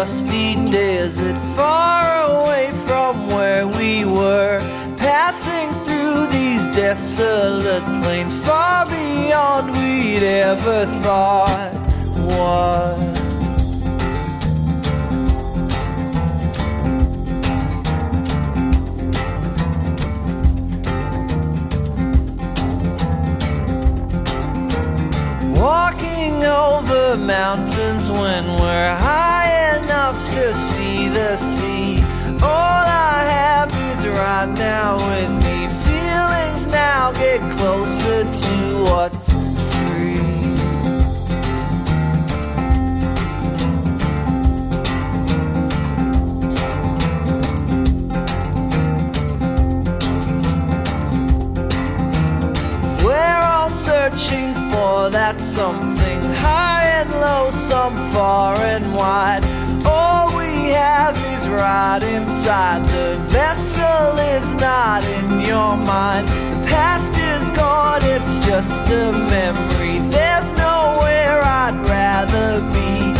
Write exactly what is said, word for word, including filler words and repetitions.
dusty desert, far away from where we were, passing through these desolate plains, far beyond we'd ever thought was. Walking over mountains when we're high enough to see the sea. All I have is right now with me. Feelings now get closer to what's free. We're all searching for that something high and low, some far and wide. All we have is right inside. The vessel is not in your mind. The past is gone, it's just a memory. There's nowhere I'd rather be.